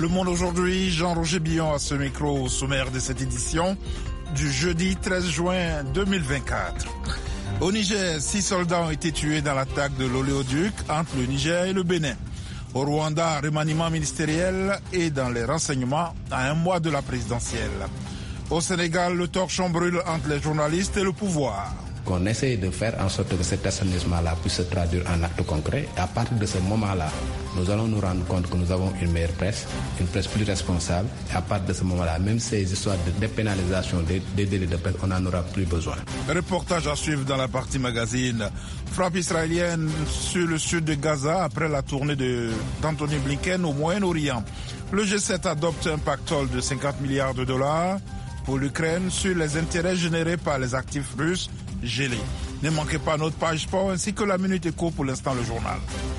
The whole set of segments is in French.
Le Monde aujourd'hui, Jean-Roger Billon à ce micro au sommaire de cette édition du jeudi 13 juin 2024. Au Niger, 6 soldats ont été tués dans l'attaque de l'oléoduc entre le Niger et le Bénin. Au Rwanda, remaniement ministériel et dans les renseignements à un mois de la présidentielle. Au Sénégal, le torchon brûle entre les journalistes et le pouvoir. Qu'on essaye de faire en sorte que cet assainissement-là puisse se traduire en actes concrets. Et à partir de ce moment-là, nous allons nous rendre compte que nous avons une meilleure presse, une presse plus responsable. Et à partir de ce moment-là, même ces histoires de dépénalisation des délais de presse, on n'en aura plus besoin. Reportage à suivre dans la partie magazine. Frappe israélienne sur le sud de Gaza après la tournée d'Anthony Blinken au Moyen-Orient. Le G7 adopte un pactole de 50 milliards de dollars pour l'Ukraine sur les intérêts générés par les actifs russes gelés. Ne manquez pas notre page sport ainsi que la Minute Éco, pour l'instant le journal.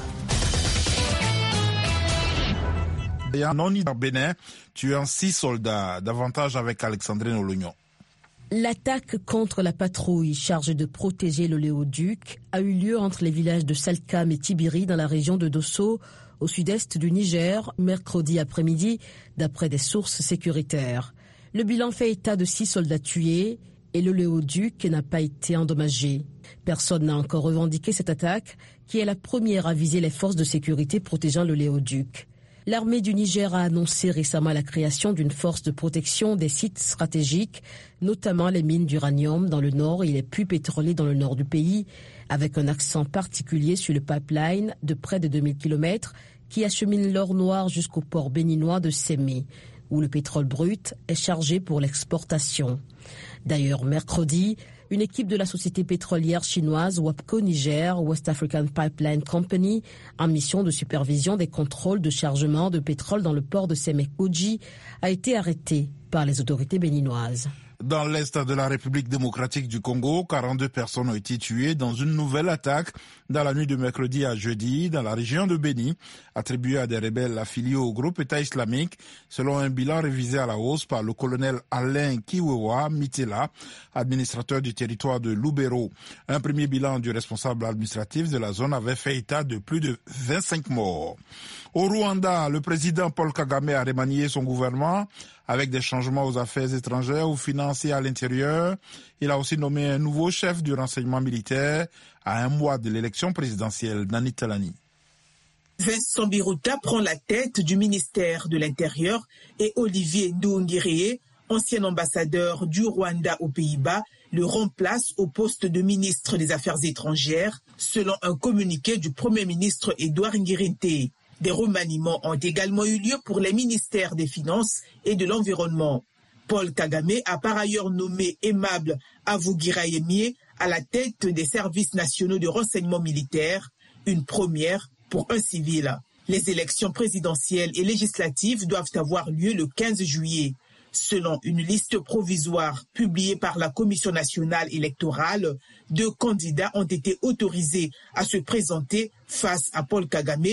Et en Bénin, tuant 6 soldats, davantage avec Alexandrine Olognon. L'attaque contre la patrouille chargée de protéger l'oléoduc a eu lieu entre les villages de Salkam et Tibiri dans la région de Dosso, au sud-est du Niger, mercredi après-midi, d'après des sources sécuritaires. Le bilan fait état de 6 soldats tués et l'oléoduc n'a pas été endommagé. Personne n'a encore revendiqué cette attaque, qui est la première à viser les forces de sécurité protégeant l'oléoduc. L'armée du Niger a annoncé récemment la création d'une force de protection des sites stratégiques, notamment les mines d'uranium dans le nord et les puits pétroliers dans le nord du pays, avec un accent particulier sur le pipeline de près de 2000 km qui achemine l'or noir jusqu'au port béninois de Sémé, où le pétrole brut est chargé pour l'exportation. D'ailleurs, mercredi, une équipe de la société pétrolière chinoise WAPCO Niger, West African Pipeline Company, en mission de supervision des contrôles de chargement de pétrole dans le port de Sémékoji, a été arrêtée par les autorités béninoises. Dans l'est de la République démocratique du Congo, 42 personnes ont été tuées dans une nouvelle attaque dans la nuit de mercredi à jeudi dans la région de Béni, attribuée à des rebelles affiliés au groupe État islamique, selon un bilan révisé à la hausse par le colonel Alain Kiwewa Mitela, administrateur du territoire de Lubero. Un premier bilan du responsable administratif de la zone avait fait état de plus de 25 morts. Au Rwanda, le président Paul Kagame a remanié son gouvernement avec des changements aux affaires étrangères, aux finances et à l'intérieur. Il a aussi nommé un nouveau chef du renseignement militaire à un mois de l'élection présidentielle. Nani Talani. Vincent Biruta prend la tête du ministère de l'Intérieur et Olivier Nduhungirehe, ancien ambassadeur du Rwanda aux Pays-Bas, le remplace au poste de ministre des Affaires étrangères, selon un communiqué du Premier ministre Edouard Ngirente. Des remaniements ont également eu lieu pour les ministères des Finances et de l'Environnement. Paul Kagame a par ailleurs nommé Aimable Avugirayemie à la tête des services nationaux de renseignement militaire, une première pour un civil. Les élections présidentielles et législatives doivent avoir lieu le 15 juillet. Selon une liste provisoire publiée par la Commission nationale électorale, 2 candidats ont été autorisés à se présenter face à Paul Kagame,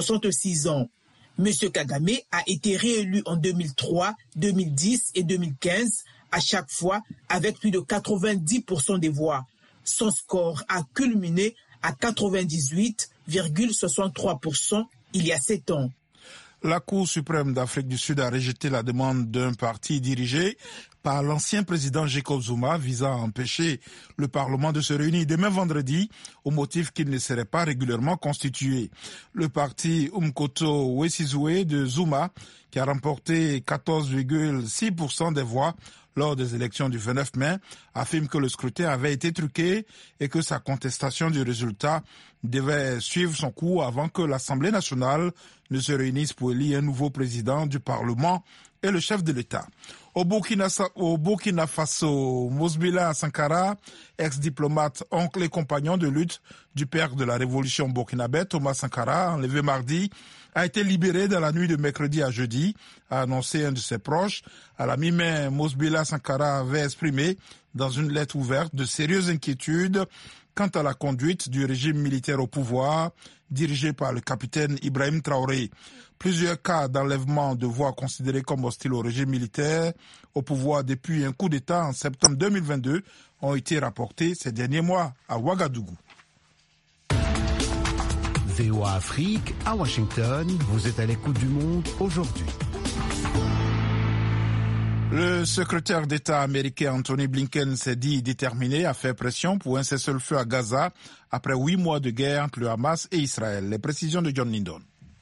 66 ans. Monsieur Kagame a été réélu en 2003, 2010 et 2015, à chaque fois avec plus de 90% des voix. Son score a culminé à 98,63% il y a 7 ans. La Cour suprême d'Afrique du Sud a rejeté la demande d'un parti dirigé par l'ancien président Jacob Zuma visant à empêcher le Parlement de se réunir demain vendredi au motif qu'il ne serait pas régulièrement constitué. Le parti Umkhonto Wesizwe de Zuma, qui a remporté 14,6% des voix lors des élections du 29 mai, affirme que le scrutin avait été truqué et que sa contestation du résultat devait suivre son cours avant que l'Assemblée nationale ne se réunisse pour élire un nouveau président du Parlement et le chef de l'État. Au Burkina Faso, Mosbila Sankara, ex-diplomate, oncle et compagnon de lutte du père de la révolution burkinabé, Thomas Sankara, enlevé mardi, a été libéré dans la nuit de mercredi à jeudi, a annoncé un de ses proches. À la mi-mai, Mosbila Sankara avait exprimé dans une lettre ouverte de sérieuses inquiétudes quant à la conduite du régime militaire au pouvoir, dirigé par le capitaine Ibrahim Traoré. Plusieurs cas d'enlèvement de voix considérés comme hostiles au régime militaire au pouvoir depuis un coup d'État en septembre 2022 ont été rapportés ces derniers mois à Ouagadougou. VOA Afrique, à Washington, vous êtes à l'écoute du monde aujourd'hui. Le secrétaire d'État américain Anthony Blinken s'est dit déterminé à faire pression pour un cessez-le-feu à Gaza après 8 mois de guerre entre le Hamas et Israël. Les précisions de John Lindon.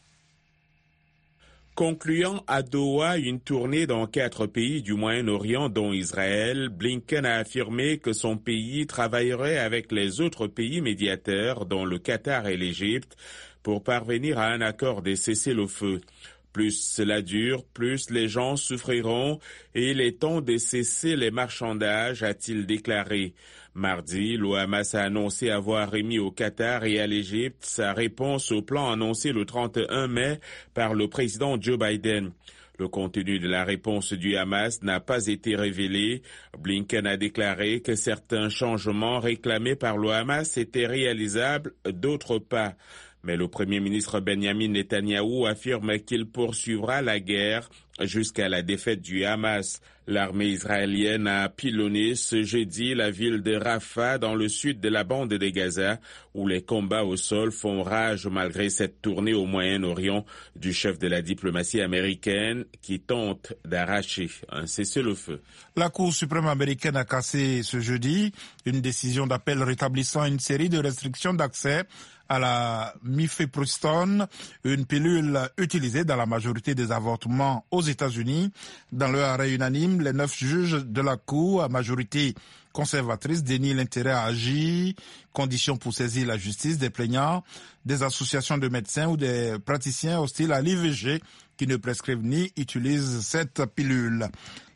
Concluant à Doha une tournée dans 4 pays du Moyen-Orient dont Israël, Blinken a affirmé que son pays travaillerait avec les autres pays médiateurs dont le Qatar et l'Égypte pour parvenir à un accord de cessez-le-feu. Plus cela dure, plus les gens souffriront et il est temps de cesser les marchandages, a-t-il déclaré. Mardi, le Hamas a annoncé avoir remis au Qatar et à l'Égypte sa réponse au plan annoncé le 31 mai par le président Joe Biden. Le contenu de la réponse du Hamas n'a pas été révélé. Blinken a déclaré que certains changements réclamés par le Hamas étaient réalisables, d'autres pas. Mais le Premier ministre Benjamin Netanyahou affirme qu'il poursuivra la guerre jusqu'à la défaite du Hamas. L'armée israélienne a pilonné ce jeudi la ville de Rafah dans le sud de la bande de Gaza, où les combats au sol font rage malgré cette tournée au Moyen-Orient du chef de la diplomatie américaine qui tente d'arracher un cessez-le-feu. La Cour suprême américaine a cassé ce jeudi une décision d'appel rétablissant une série de restrictions d'accès à la mifepristone, une pilule utilisée dans la majorité des avortements aux États-Unis. Dans leur arrêt unanime, les 9 juges de la Cour, à majorité conservatrice, dénient l'intérêt à agir, conditions pour saisir la justice des plaignants, des associations de médecins ou des praticiens hostiles à l'IVG qui ne prescrivent ni utilisent cette pilule.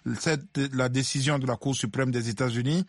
La décision de la Cour suprême des États-Unis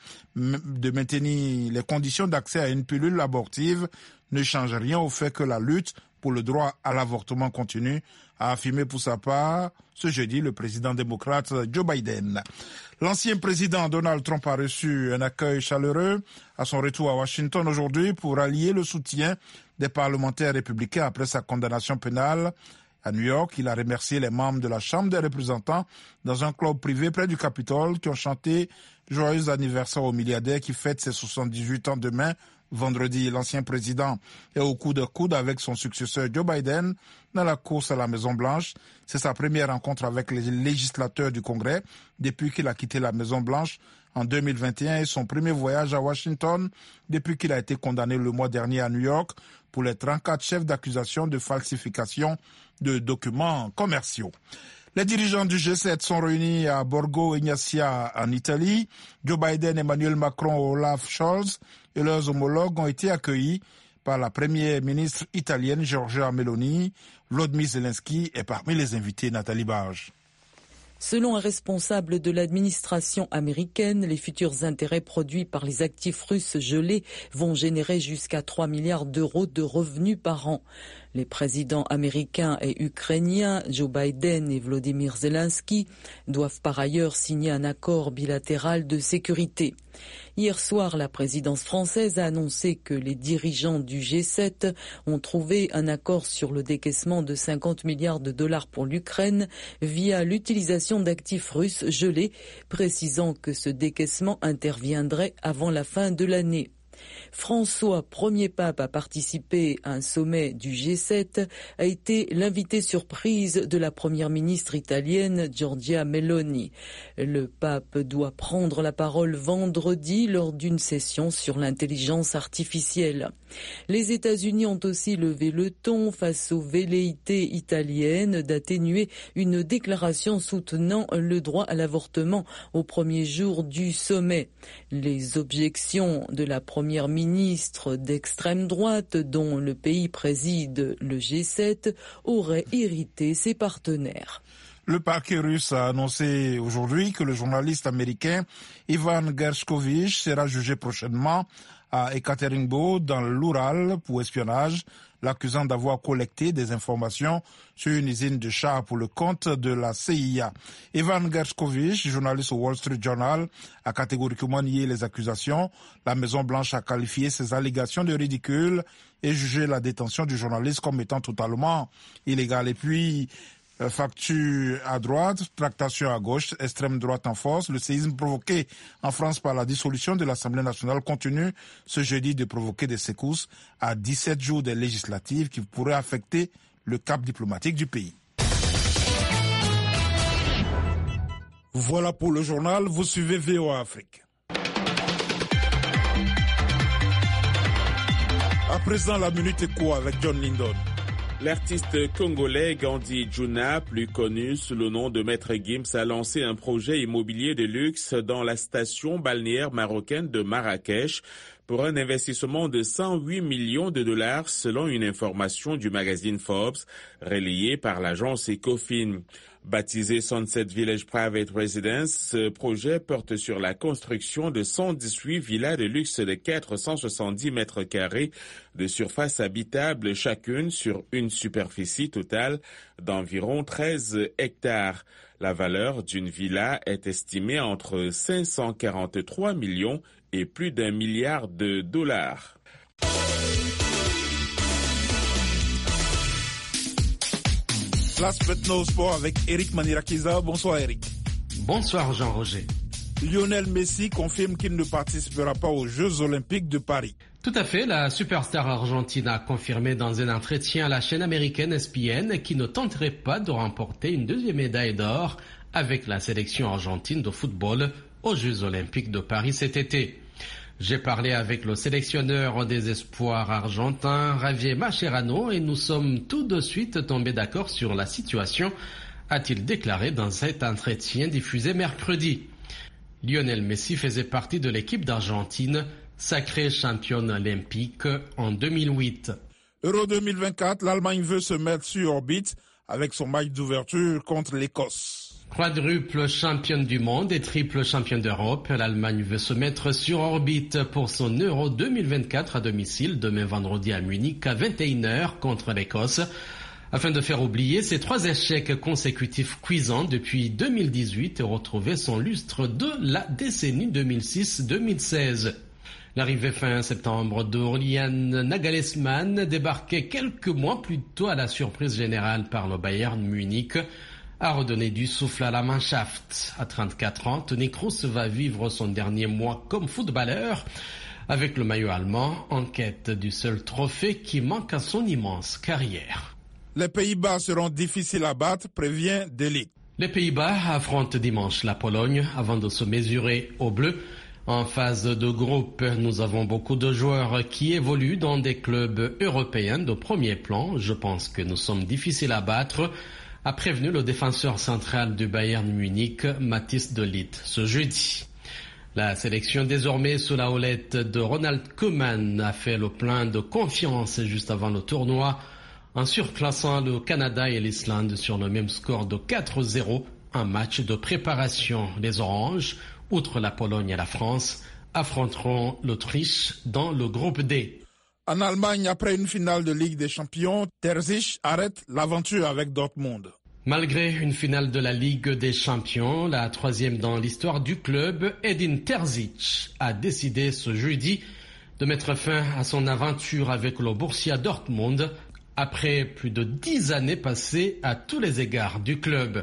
de maintenir les conditions d'accès à une pilule abortive ne change rien au fait que la lutte pour le droit à l'avortement continue, a affirmé pour sa part ce jeudi le président démocrate Joe Biden. L'ancien président Donald Trump a reçu un accueil chaleureux à son retour à Washington aujourd'hui pour allier le soutien des parlementaires républicains après sa condamnation pénale. À New York, il a remercié les membres de la Chambre des représentants dans un club privé près du Capitole qui ont chanté « Joyeux anniversaire au milliardaire qui fête ses 78 ans demain ». Vendredi, l'ancien président est au coude à coude avec son successeur Joe Biden dans la course à la Maison-Blanche. C'est sa première rencontre avec les législateurs du Congrès depuis qu'il a quitté la Maison-Blanche en 2021 et son premier voyage à Washington depuis qu'il a été condamné le mois dernier à New York pour les 34 chefs d'accusation de falsification de documents commerciaux. Les dirigeants du G7 sont réunis à Borgo Egnazia en Italie. Joe Biden, Emmanuel Macron, Olaf Scholz et leurs homologues ont été accueillis par la première ministre italienne Giorgia Meloni. Volodymyr Zelensky est parmi les invités. Nathalie Barge. Selon un responsable de l'administration américaine, les futurs intérêts produits par les actifs russes gelés vont générer jusqu'à 3 milliards d'euros de revenus par an. Les présidents américains et ukrainiens, Joe Biden et Volodymyr Zelensky, doivent par ailleurs signer un accord bilatéral de sécurité. Hier soir, la présidence française a annoncé que les dirigeants du G7 ont trouvé un accord sur le décaissement de 50 milliards de dollars pour l'Ukraine via l'utilisation d'actifs russes gelés, précisant que ce décaissement interviendrait avant la fin de l'année. François, premier pape à participer à un sommet du G7, a été l'invité surprise de la première ministre italienne Giorgia Meloni. Le pape doit prendre la parole vendredi lors d'une session sur l'intelligence artificielle. Les États-Unis ont aussi levé le ton face aux velléités italiennes d'atténuer une déclaration soutenant le droit à l'avortement au premier jour du sommet. Les objections de la première ministre d'extrême droite, dont le pays préside le G7, auraient irrité ses partenaires. Le parquet russe a annoncé aujourd'hui que le journaliste américain Ivan Gershkovich sera jugé prochainement à Ekaterinbourg, dans l'Oural, pour espionnage, l'accusant d'avoir collecté des informations sur une usine de chars pour le compte de la CIA. Ivan Gershkovich, journaliste au Wall Street Journal, a catégoriquement nié les accusations. La Maison-Blanche a qualifié ces allégations de ridicules et jugé la détention du journaliste comme étant totalement illégale. Et puis, facture à droite, tractation à gauche, extrême droite en force. Le séisme provoqué en France par la dissolution de l'Assemblée nationale continue ce jeudi de provoquer des secousses à 17 jours des législatives qui pourraient affecter le cap diplomatique du pays. Voilà pour le journal, vous suivez VOA Afrique. À présent, la Minute Éco avec John Lindon. L'artiste congolais Gandhi Djouna, plus connu sous le nom de Maître Gims, a lancé un projet immobilier de luxe dans la station balnéaire marocaine de Marrakech pour un investissement de 108 millions de dollars selon une information du magazine Forbes relayée par l'agence Ecofin. Baptisé Sunset Village Private Residence, ce projet porte sur la construction de 118 villas de luxe de 470 mètres carrés de surface habitable chacune sur une superficie totale d'environ 13 hectares. La valeur d'une villa est estimée entre 543 millions et plus d'1 milliard de dollars. Place maintenant au sport avec Eric Manirakiza. Bonsoir Eric. Bonsoir Jean-Roger. Lionel Messi confirme qu'il ne participera pas aux Jeux Olympiques de Paris. Tout à fait, la superstar argentine a confirmé dans un entretien à la chaîne américaine ESPN qu'il ne tenterait pas de remporter une deuxième médaille d'or avec la sélection argentine de football aux Jeux Olympiques de Paris cet été. J'ai parlé avec le sélectionneur des espoirs argentins, Javier Mascherano, et nous sommes tout de suite tombés d'accord sur la situation, a-t-il déclaré dans cet entretien diffusé mercredi. Lionel Messi faisait partie de l'équipe d'Argentine, sacrée championne olympique en 2008. Euro 2024, l'Allemagne veut se mettre sur orbite avec son match d'ouverture contre l'Écosse. Quadruple championne du monde et triple championne d'Europe, l'Allemagne veut se mettre sur orbite pour son Euro 2024 à domicile demain vendredi à Munich à 21h contre l'Écosse, afin de faire oublier ses 3 échecs consécutifs cuisants depuis 2018 et retrouver son lustre de la décennie 2006-2016. L'arrivée fin septembre d'Julian Nagelsmann, débarqué quelques mois plus tôt à la surprise générale par le Bayern Munich, a redonné du souffle à la Mannschaft. À 34 ans, Toni Kroos va vivre son dernier mois comme footballeur avec le maillot allemand en quête du seul trophée qui manque à son immense carrière. Les Pays-Bas seront difficiles à battre, prévient Delit. Les Pays-Bas affrontent dimanche la Pologne avant de se mesurer aux Bleus. En phase de groupe, nous avons beaucoup de joueurs qui évoluent dans des clubs européens de premier plan. Je pense que nous sommes difficiles à battre, a prévenu le défenseur central du Bayern Munich, Matthijs de Ligt, ce jeudi. La sélection désormais sous la houlette de Ronald Koeman a fait le plein de confiance juste avant le tournoi en surclassant le Canada et l'Islande sur le même score de 4-0, un match de préparation. Les Oranges, outre la Pologne et la France, affronteront l'Autriche dans le groupe D. En Allemagne, après une finale de Ligue des Champions, Terzic arrête l'aventure avec Dortmund. Malgré une finale de la Ligue des Champions, la 3e dans l'histoire du club, Edin Terzic a décidé ce jeudi de mettre fin à son aventure avec le Borussia Dortmund après plus de 10 années passées à tous les égards du club.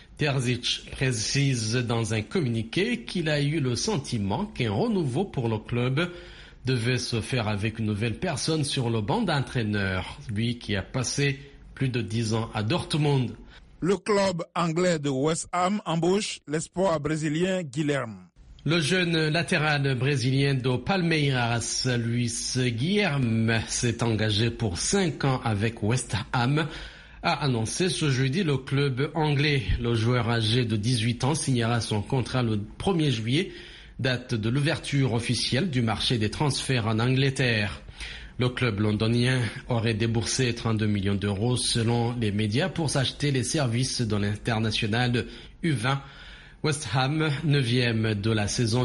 Terzic précise dans un communiqué qu'il a eu le sentiment qu'un renouveau pour le club devait se faire avec une nouvelle personne sur le banc d'entraîneur, lui qui a passé plus de 10 ans à Dortmund. Le club anglais de West Ham embauche l'espoir brésilien Guilherme. Le jeune latéral brésilien de Palmeiras, Luis Guilherme, s'est engagé pour 5 ans avec West Ham, a annoncé ce jeudi le club anglais. Le joueur âgé de 18 ans signera son contrat le 1er juillet, date de l'ouverture officielle du marché des transferts en Angleterre. Le club londonien aurait déboursé 32 millions d'euros selon les médias pour s'acheter les services de l'international U20. West Ham, 9e de la saison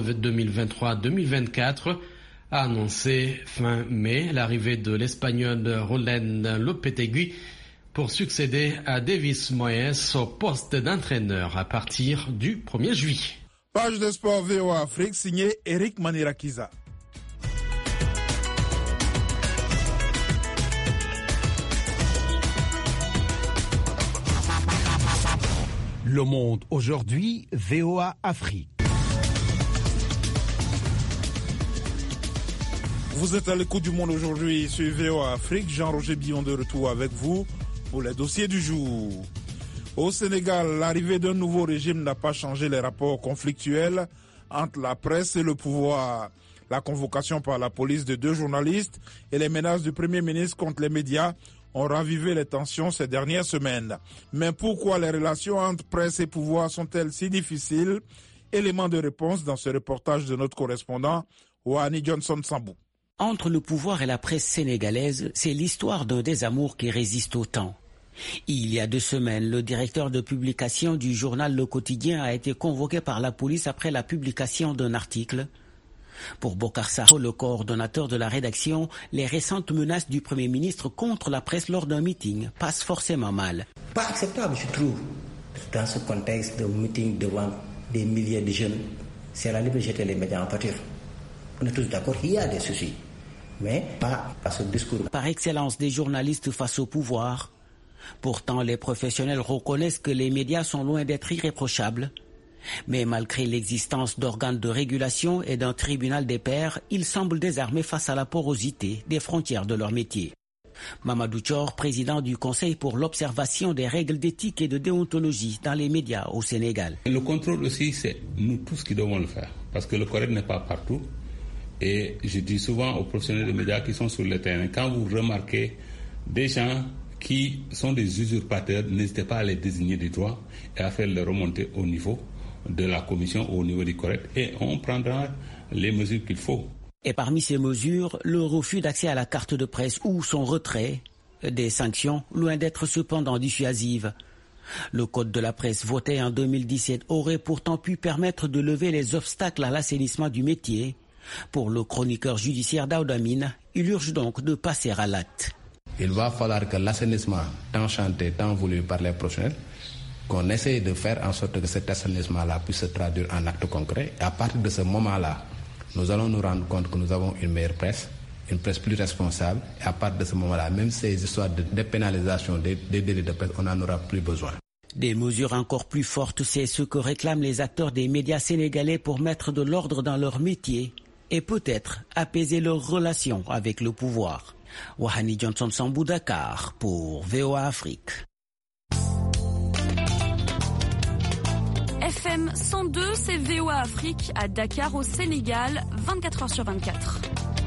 2023-2024, a annoncé fin mai l'arrivée de l'Espagnol Roland Lopetegui pour succéder à Davis Moyes au poste d'entraîneur à partir du 1er juillet. Page de sport VOA Afrique, signé Eric Manirakiza. Le monde aujourd'hui, VOA Afrique. Vous êtes à l'écoute du monde aujourd'hui sur VOA Afrique. Jean-Roger Billon de retour avec vous pour les dossiers du jour. Au Sénégal, l'arrivée d'un nouveau régime n'a pas changé les rapports conflictuels entre la presse et le pouvoir. La convocation par la police de 2 journalistes et les menaces du Premier ministre contre les médias ont ravivé les tensions ces dernières semaines. Mais pourquoi les relations entre presse et pouvoir sont-elles si difficiles? Élément de réponse dans ce reportage de notre correspondant, Wahani Johnson Sambou. Entre le pouvoir et la presse sénégalaise, c'est l'histoire d'un désamour qui résiste au temps. Il y a 2 semaines, le directeur de publication du journal Le Quotidien a été convoqué par la police après la publication d'un article. Pour Bokar Sarr, le coordonnateur de la rédaction, les récentes menaces du Premier ministre contre la presse lors d'un meeting passent forcément mal. Pas acceptable, je trouve. Dans ce contexte de meeting devant des milliers de jeunes, c'est la limite de jeter les médias en pâture. On est tous d'accord qu'il y a des soucis, mais pas à ce discours. Par excellence des journalistes face au pouvoir. Pourtant, les professionnels reconnaissent que les médias sont loin d'être irréprochables. Mais malgré l'existence d'organes de régulation et d'un tribunal des pairs, ils semblent désarmés face à la porosité des frontières de leur métier. Mamadou Thior, président du Conseil pour l'observation des règles d'éthique et de déontologie dans les médias au Sénégal. Le contrôle aussi, c'est nous tous qui devons le faire, parce que le correct n'est pas partout. Et je dis souvent aux professionnels de médias qui sont sur le terrain, quand vous remarquez des gens qui sont des usurpateurs, n'hésitez pas à les désigner du doigt et à faire les remonter au niveau de la commission, au niveau du correct, et on prendra les mesures qu'il faut. Et parmi ces mesures, le refus d'accès à la carte de presse ou son retrait, des sanctions loin d'être cependant dissuasives. Le code de la presse voté en 2017 aurait pourtant pu permettre de lever les obstacles à l'assainissement du métier. Pour le chroniqueur judiciaire Daouda Mine, il urge donc de passer à l'acte. Il va falloir que l'assainissement, tant chanté, tant voulu par les professionnels, qu'on essaye de faire en sorte que cet assainissement-là puisse se traduire en actes concrets. Et à partir de ce moment-là, nous allons nous rendre compte que nous avons une meilleure presse, une presse plus responsable. Et à partir de ce moment-là, même ces histoires de dépénalisation des délits de presse, on n'en aura plus besoin. Des mesures encore plus fortes, c'est ce que réclament les acteurs des médias sénégalais pour mettre de l'ordre dans leur métier et peut-être apaiser leurs relations avec le pouvoir. Wahani Johnson Sambou, Dakar pour VOA Afrique. FM 102, c'est VOA Afrique à Dakar au Sénégal, 24h sur 24.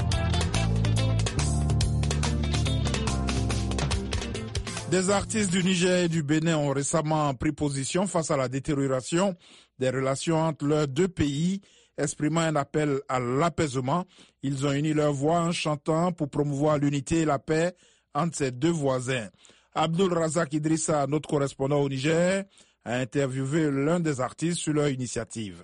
Des artistes du Niger et du Bénin ont récemment pris position face à la détérioration des relations entre leurs 2 pays, exprimant un appel à l'apaisement. Ils ont uni leur voix en chantant pour promouvoir l'unité et la paix entre ces 2 voisins. Abdul Razak Idrissa, notre correspondant au Niger, a interviewé l'un des artistes sur leur initiative.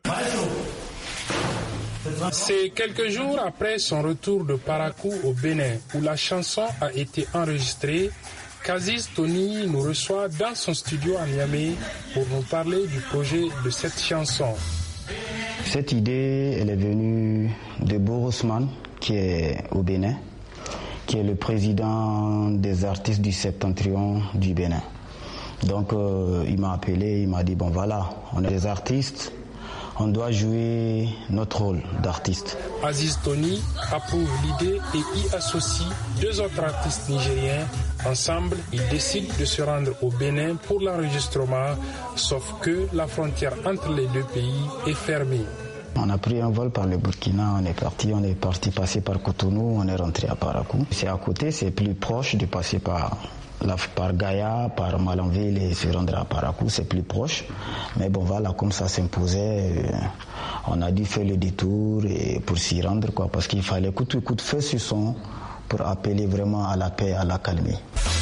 C'est quelques jours après son retour de Parakou au Bénin, où la chanson a été enregistrée, qu'Aziz Tony nous reçoit dans son studio à Niamey pour nous parler du projet de cette chanson. Cette idée, elle est venue de Borosman, qui est au Bénin, qui est le président des artistes du Septentrion du Bénin. Donc il m'a appelé, il m'a dit, bon voilà, on est des artistes, on doit jouer notre rôle d'artiste. Aziz Tony approuve l'idée et y associe 2 autres artistes nigériens. Ensemble, ils décident de se rendre au Bénin pour l'enregistrement, sauf que la frontière entre les 2 pays est fermée. On a pris un vol par le Burkina, on est parti passer par Cotonou, on est rentré à Parakou. C'est à côté, c'est plus proche de passer par Gaïa, par Malanville et se rendre à Parakou, c'est plus proche. Mais bon voilà, comme ça s'imposait, on a dû faire le détour et pour s'y rendre, quoi, parce qu'il fallait coup de feu sur son pour appeler vraiment à la paix, à la calmie.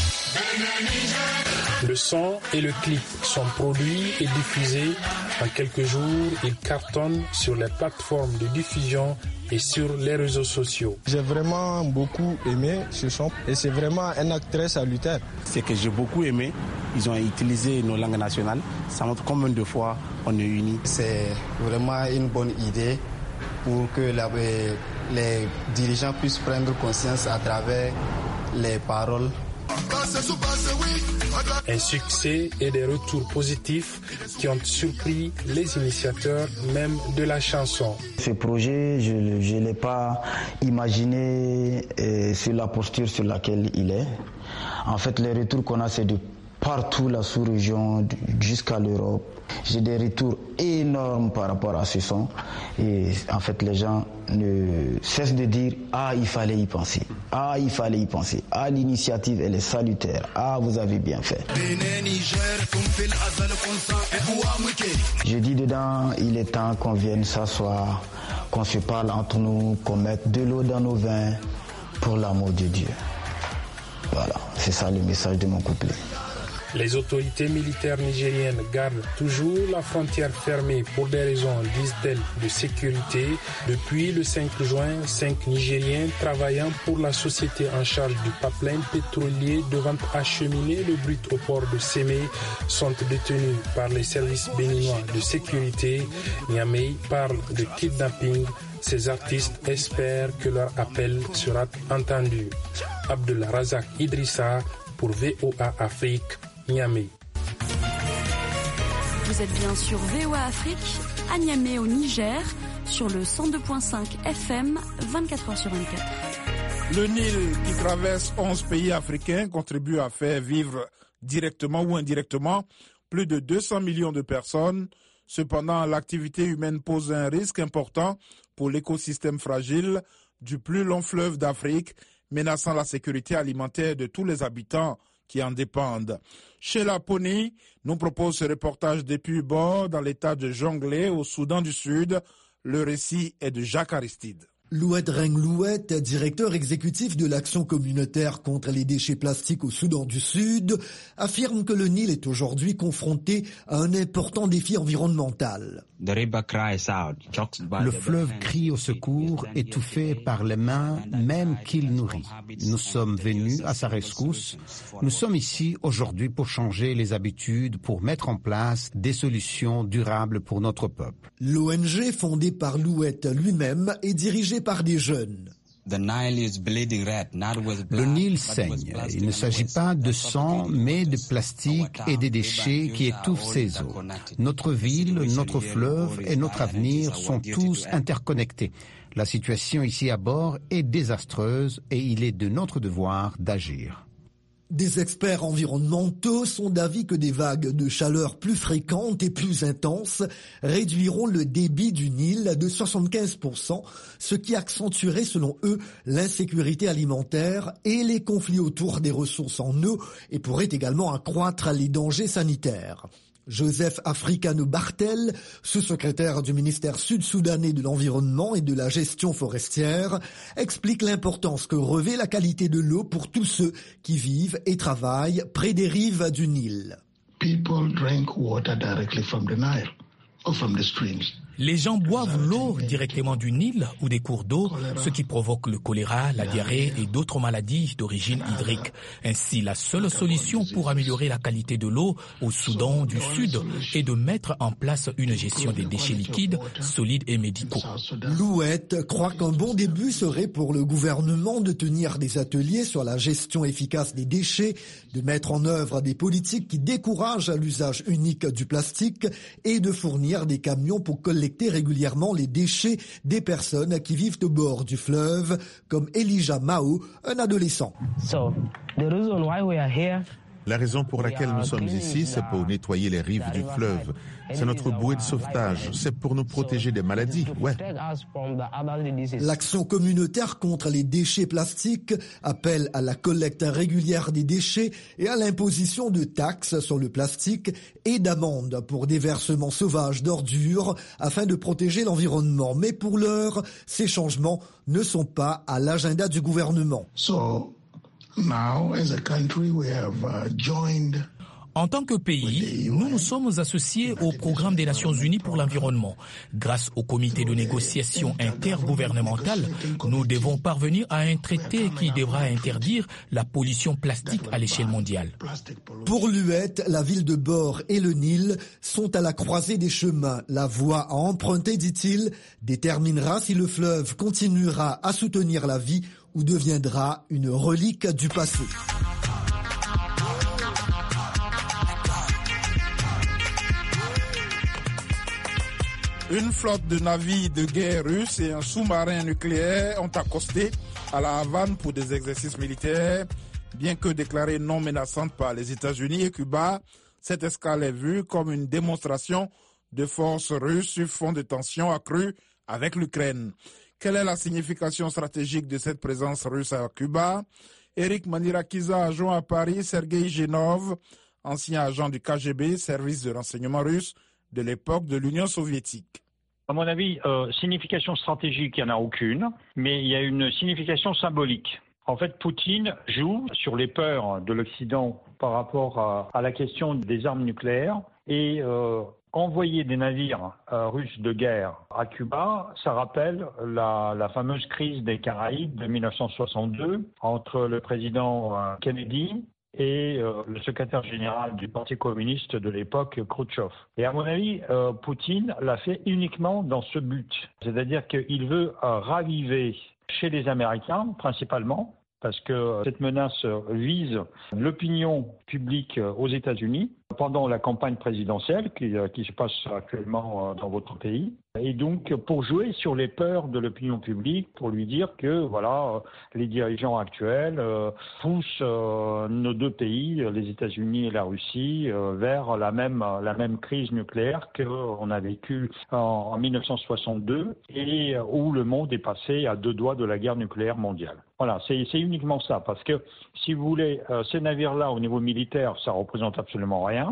Le son et le clip sont produits et diffusés. En quelques jours, ils cartonnent sur les plateformes de diffusion et sur les réseaux sociaux. J'ai vraiment beaucoup aimé ce son et c'est vraiment un acte très salutaire. Ce que j'ai beaucoup aimé, ils ont utilisé nos langues nationales. Ça montre combien de fois on est unis. C'est vraiment une bonne idée pour que les dirigeants puissent prendre conscience à travers les paroles. Un succès et des retours positifs qui ont surpris les initiateurs même de la chanson. Ce projet, je ne l'ai pas imaginé sur la posture sur laquelle il est. En fait, les retours qu'on a, c'est de partout la sous-région jusqu'à l'Europe. J'ai des retours énormes par rapport à ce son. Et en fait, les gens ne cessent de dire « Ah, il fallait y penser. Ah, il fallait y penser. Ah, l'initiative, elle est salutaire. Ah, vous avez bien fait. » Je dis dedans, il est temps qu'on vienne s'asseoir, qu'on se parle entre nous, qu'on mette de l'eau dans nos vins pour l'amour de Dieu. Voilà, c'est ça le message de mon couplet. Les autorités militaires nigériennes gardent toujours la frontière fermée pour des raisons, disent-elles, de sécurité. Depuis le 5 juin, 5 Nigériens travaillant pour la société en charge du pipeline pétrolier devant acheminer le brut au port de Sémé sont détenus par les services béninois de sécurité. Niamey parle de kidnapping. Ces artistes espèrent que leur appel sera entendu. Abdullah Razak Idrissa pour VOA Afrique. Niamey. Vous êtes bien sur VOA Afrique, à Niamey au Niger, sur le 102.5 FM, 24h sur 24. Le Nil, qui traverse 11 pays africains, contribue à faire vivre directement ou indirectement plus de 200 millions de personnes. Cependant, l'activité humaine pose un risque important pour l'écosystème fragile du plus long fleuve d'Afrique, menaçant la sécurité alimentaire de tous les habitants qui en dépendent. Sheila Pony nous propose ce reportage depuis Bor, dans l'état de Jonglei, au Soudan du Sud. Le récit est de Jacques Aristide. Louet Reng Louet, directeur exécutif de l'action communautaire contre les déchets plastiques au Soudan du Sud, affirme que le Nil est aujourd'hui confronté à un important défi environnemental. Le fleuve crie au secours, étouffé par les mains même qu'il nourrit. Nous sommes venus à sa rescousse. Nous sommes ici aujourd'hui pour changer les habitudes, pour mettre en place des solutions durables pour notre peuple. L'ONG fondée par Louet lui-même est dirigée par des jeunes. Le Nil saigne. Il ne s'agit pas de sang, mais de plastique et des déchets qui étouffent ses eaux. Notre ville, notre fleuve et notre avenir sont tous interconnectés. La situation ici à bord est désastreuse et il est de notre devoir d'agir. Des experts environnementaux sont d'avis que des vagues de chaleur plus fréquentes et plus intenses réduiront le débit du Nil de 75%, ce qui accentuerait selon eux l'insécurité alimentaire et les conflits autour des ressources en eau et pourrait également accroître les dangers sanitaires. Joseph Africano Bartel, sous-secrétaire du ministère sud-soudanais de l'Environnement et de la Gestion forestière, explique l'importance que revêt la qualité de l'eau pour tous ceux qui vivent et travaillent près des rives du Nil. People drink water directly from the Nile or from the streams. Les gens boivent l'eau directement du Nil ou des cours d'eau, ce qui provoque le choléra, la diarrhée et d'autres maladies d'origine hydrique. Ainsi, la seule solution pour améliorer la qualité de l'eau au Soudan du Sud est de mettre en place une gestion des déchets liquides, solides et médicaux. Louette croit qu'un bon début serait pour le gouvernement de tenir des ateliers sur la gestion efficace des déchets, de mettre en œuvre des politiques qui découragent l'usage unique du plastique et de fournir des camions pour collecter régulièrement les déchets des personnes qui vivent au bord du fleuve, comme Elijah Mao, un adolescent. La raison pour laquelle nous sommes ici, c'est pour nettoyer les rives du fleuve. C'est notre bouée de sauvetage. C'est pour nous protéger des maladies, ouais. L'action communautaire contre les déchets plastiques appelle à la collecte régulière des déchets et à l'imposition de taxes sur le plastique et d'amendes pour déversement sauvage d'ordures afin de protéger l'environnement. Mais pour l'heure, ces changements ne sont pas à l'agenda du gouvernement. Now, as a country, we have joined. En tant que pays, nous nous sommes associés au programme des Nations Unies pour l'environnement. Grâce au comité de négociation intergouvernemental, nous devons parvenir à un traité qui devra interdire la pollution plastique à l'échelle mondiale. Pour Luette, la ville de Bor et le Nil sont à la croisée des chemins. La voie à emprunter, dit-il, déterminera si le fleuve continuera à soutenir la vie ou deviendra une relique du passé. Une flotte de navires de guerre russes et un sous-marin nucléaire ont accosté à la Havane pour des exercices militaires. Bien que déclarée non menaçante par les États-Unis et Cuba, cette escale est vue comme une démonstration de force russe sur fond de tensions accrues avec l'Ukraine. Quelle est la signification stratégique de cette présence russe à Cuba? Eric Manirakiza a joint à Paris Sergei Genov, ancien agent du KGB, service de renseignement russe de l'époque de l'Union soviétique. À mon avis, signification stratégique, il n'y en a aucune, mais il y a une signification symbolique. En fait, Poutine joue sur les peurs de l'Occident par rapport à la question des armes nucléaires et envoyer des navires russes de guerre à Cuba, ça rappelle la fameuse crise des Caraïbes de 1962 entre le président Kennedy et le secrétaire général du Parti communiste de l'époque, Khrouchtchev. Et à mon avis, Poutine l'a fait uniquement dans ce but. C'est-à-dire qu'il veut raviver chez les Américains, principalement, parce que cette menace vise l'opinion publique aux États-Unis pendant la campagne présidentielle qui se passe actuellement dans votre pays. Et donc, pour jouer sur les peurs de l'opinion publique, pour lui dire que voilà, les dirigeants actuels poussent nos deux pays, les États-Unis et la Russie, vers la même crise nucléaire qu'on a vécue en 1962 et où le monde est passé à deux doigts de la guerre nucléaire mondiale. Voilà, c'est uniquement ça, parce que si vous voulez, ces navires-là, au niveau militaire, ça représente absolument rien.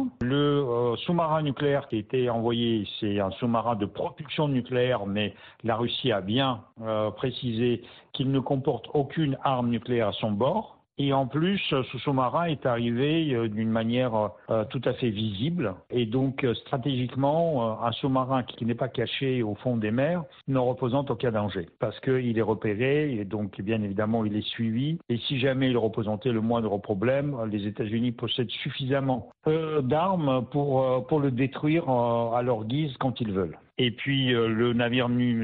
Le sous-marin nucléaire qui a été envoyé, c'est un sous-marin de propulsion nucléaire, mais la Russie a bien précisé qu'il ne comporte aucune arme nucléaire à son bord. Et en plus, ce sous-marin est arrivé d'une manière tout à fait visible. Et donc, stratégiquement, un sous-marin qui n'est pas caché au fond des mers ne représente aucun danger. Parce qu'il est repéré et donc, bien évidemment, il est suivi. Et si jamais il représentait le moindre problème, les États-Unis possèdent suffisamment d'armes pour le détruire à leur guise quand ils veulent. Et puis, le navire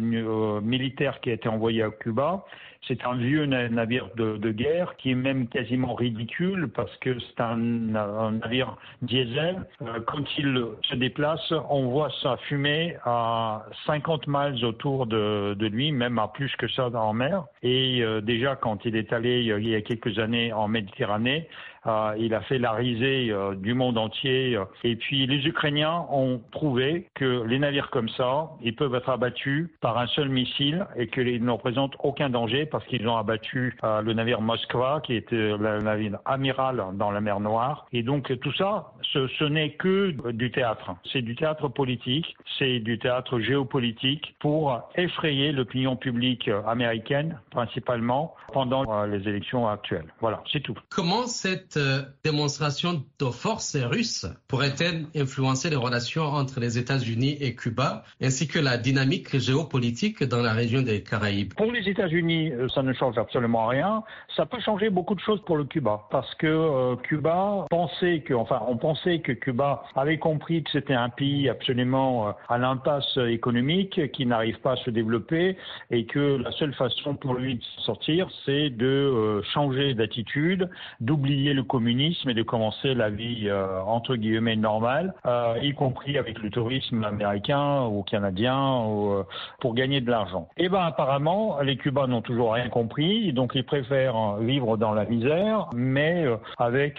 militaire qui a été envoyé à Cuba, c'est un vieux navire de guerre qui est même quasiment ridicule parce que c'est un navire diesel. Quand il se déplace, on voit sa fumée à 50 miles autour de lui, même à plus que ça en mer. Et déjà, quand il est allé il y a quelques années en Méditerranée, il a fait la risée du monde entier. Et puis les Ukrainiens ont prouvé que les navires comme ça, ils peuvent être abattus par un seul missile et qu'ils ne représentent aucun danger parce qu'ils ont abattu le navire Moskva, qui était le navire amiral dans la mer Noire. Et donc tout ça, ce n'est que du théâtre. C'est du théâtre politique, c'est du théâtre géopolitique pour effrayer l'opinion publique américaine, principalement pendant les élections actuelles. Voilà, c'est tout. Comment cette démonstration de force russe pourrait-elle influencer les relations entre les États-Unis et Cuba, ainsi que la dynamique géopolitique dans la région des Caraïbes? Pour les États-Unis, ça ne change absolument rien. Ça peut changer beaucoup de choses pour le Cuba, parce que Cuba pensait on pensait que Cuba avait compris que c'était un pays absolument à l'impasse économique, qui n'arrive pas à se développer, et que la seule façon pour lui de sortir, c'est de changer d'attitude, d'oublier le communisme et de commencer la vie entre guillemets normale, y compris avec le tourisme américain ou canadien, pour gagner de l'argent. Et ben apparemment, les Cubains n'ont toujours rien compris, donc ils préfèrent vivre dans la misère, mais avec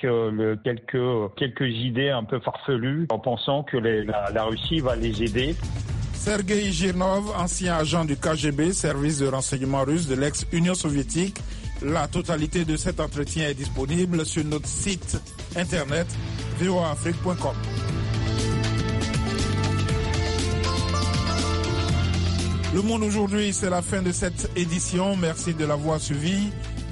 quelques idées un peu farfelues, en pensant que la Russie va les aider. Sergei Genov, ancien agent du KGB, service de renseignement russe de l'ex-Union soviétique. La totalité de cet entretien est disponible sur notre site internet voaafrique.com. Le Monde aujourd'hui, c'est la fin de cette édition. Merci de l'avoir suivi.